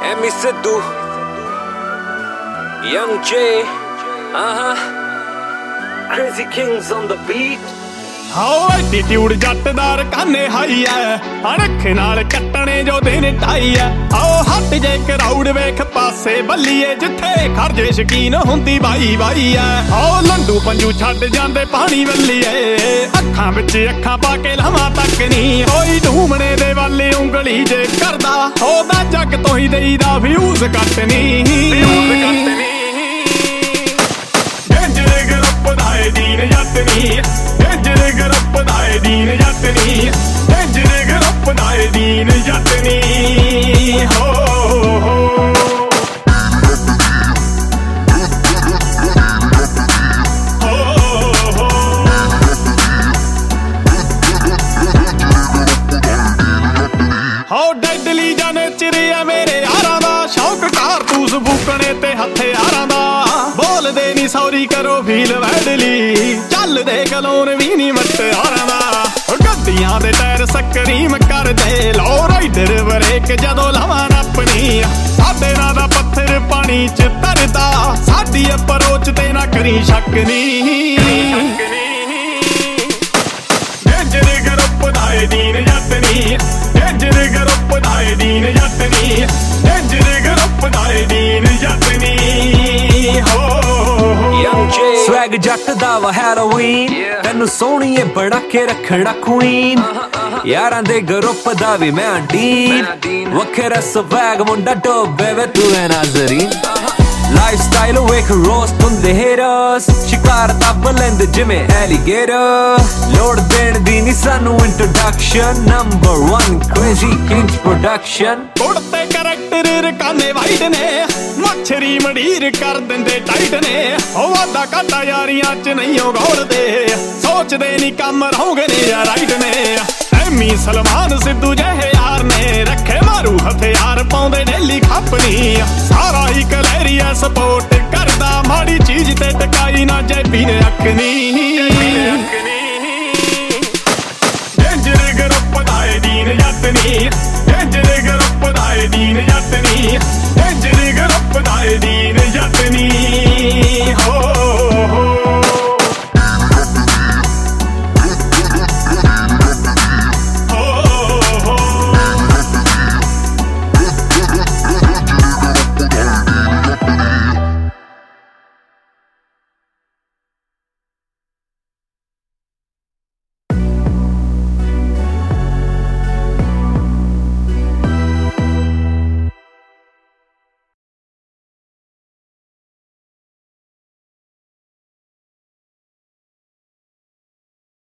Emi Sidhu, Young J, Crazy Kings on the beat. हाओ attitude जटदार काने high है अणख नाल कट्टने जो दिन टाई है आओ हट जे क्राउड वेख पासे बल्लीए जिथे खरजे शकीन हुंदी बाई बाई है आओ लंडू पंजू छड्ड जांदे पानी वल्लीए अखां विच अखां पा के लवां तक नी कोई ढूमणे दे वाले उंगली जे करदा ओदा जग तो ही देईदा व्यूज कट नी डेंजर ग्रुप दाए दीन जट नी डेंजर ग्रुप दाए दीन जट नी डेंजर ग्रुप दाए दीन जट नी हो डेडली जाने चिरिया मेरे यारां दा शौक कारतूस फूकने ते हथियारां दा बोलदे नी सॉरी करो फील वैडली चलदे कलोन भी नी मट्टियारां दा गड्डियां दे टायर स्क्रीम करदे लो राइडर ब्रेक जदों लवां अपनी साडे नां दा पत्थर पानी च तरदा साडी अप्रोच ते ना करी शक नी डेंजर ग्रुप दाए दीन जट नी डेंजर ग्रुप दाए दीन जट नी डेंजर ग्रुप दाए दीन जट नी हो Young J, Swag जट दा वा Halloween तैनू सोहणीए बड़ा के रखना queen यारां दे ग्रुप दा भी मैं डीन वखरा swag मुंडा डोबे वे तू है नाज़रीन Lifestyle वेख रोस्ट हुंदे haters शिकार तब लैंदे जिमें alligator लोड देण दी नी सानू introduction number 1 Crazy Kings production उड़ते करैक्टर रकाने वाइड ने मच्छरी मडीर कर दिंदे टाइट ने ओ वादा काटा यारियां च नहीं ओ गौलदे सोचदे नी कम रहोगे ने या राइट ने एमी सलमान सिद्धू जहे यार ने रखे मारू हथियार पाउंदे डेली खपनी सारा ही कलैरिया सपोर्ट करदा माड़ी चीज ते टकाई ना जेबी ने अखनी डेंजर ग्रुप दाए दीन जट नी